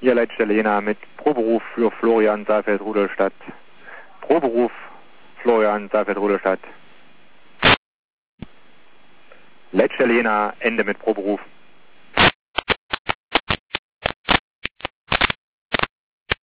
Hier Leitstelle Jena mit Proberuf für Florian Saalfeld-Rudolstadt. Proberuf Florian Saalfeld-Rudolstadt. Leitstelle Jena, Ende mit Proberuf.